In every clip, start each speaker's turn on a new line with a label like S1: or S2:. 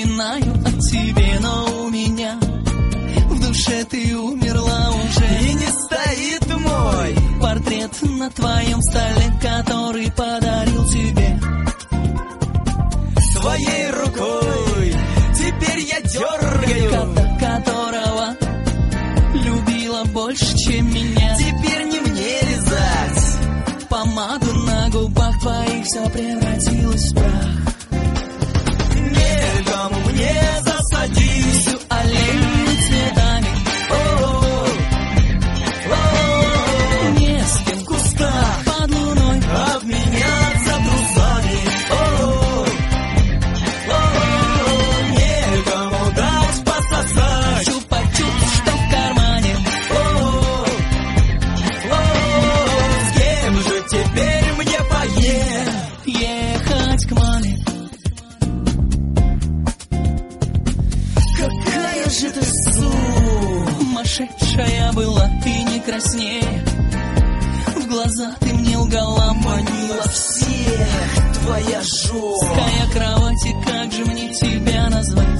S1: вспоминаю о тебе, но у меня в душе ты умерла уже.
S2: И не стоит мой
S1: портрет на твоем столе, который подарил тебе
S2: своей рукой. Теперь я дергаю
S1: кота, которого любила больше, чем меня.
S2: Теперь не мне лизать
S1: помаду на губах твоих, все превратилось в прах.
S2: Мельком мне засадить
S1: всю аллею цветами. Не с кем в кустах под луной
S2: обменяться трусами. Мельком удать пососать.
S1: чупа-чупс, что в кармане.
S2: С кем же теперь мне поехать?
S1: Ехать к маме.
S2: Какая же ты
S1: сумасшедшая была, ты не краснее. В глаза ты мне лгала, манила всех.
S2: твоя жопа.
S1: Такая кровати, как же мне тебя назвать?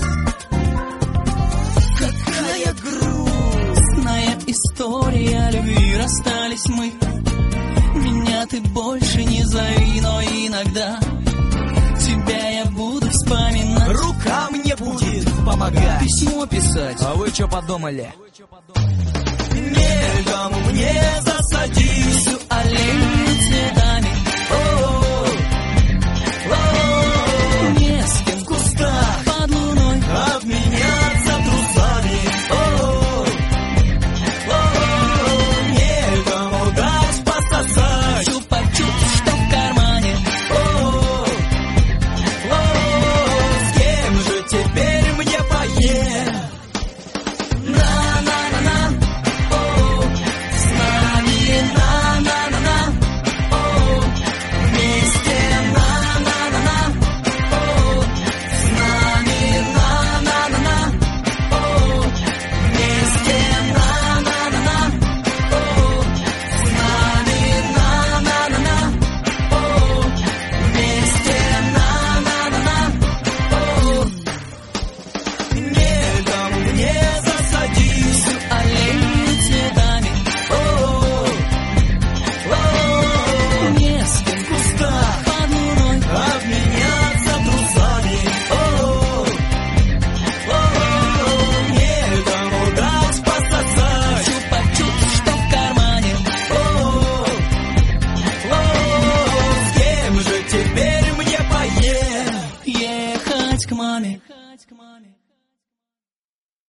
S2: Какая грустная
S1: история любви, расстались мы. Меня ты больше не зови, но иногда тебя я буду вспоминать.
S2: Рука мне будет помогать
S1: письмо писать.
S2: А вы что подумали? Мельком мне засадить
S1: всю аллею цветами. Не с кем в кустах под луной
S2: обменяться трусами. Мельком удать пососать.
S1: чупа-чупс, что в кармане.
S2: С кем же теперь